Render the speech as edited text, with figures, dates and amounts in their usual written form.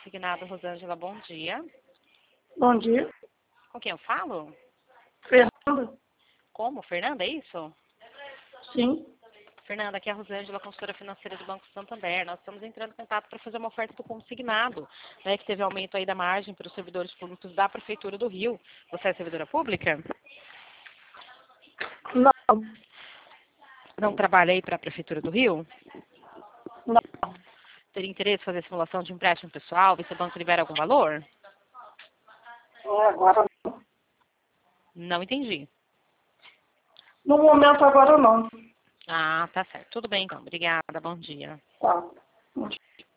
Consignado, Rosângela, bom dia. Bom dia. Com quem eu falo? Fernanda? Como? Fernanda, é isso? Sim. Fernanda, aqui é a Rosângela, consultora financeira do Banco Santander. Nós estamos entrando em contato para fazer uma oferta do consignado, né, que teve aumento aí da margem para os servidores públicos da Prefeitura do Rio. Você é servidora pública? Não. Não trabalha aí para a Prefeitura do Rio? Não. Teria interesse em fazer simulação de empréstimo pessoal, ver se o banco libera algum valor? Agora não. Não entendi. No momento agora não. Ah, tá certo. Tudo bem então. Obrigada. Bom dia. Tá. Bom dia.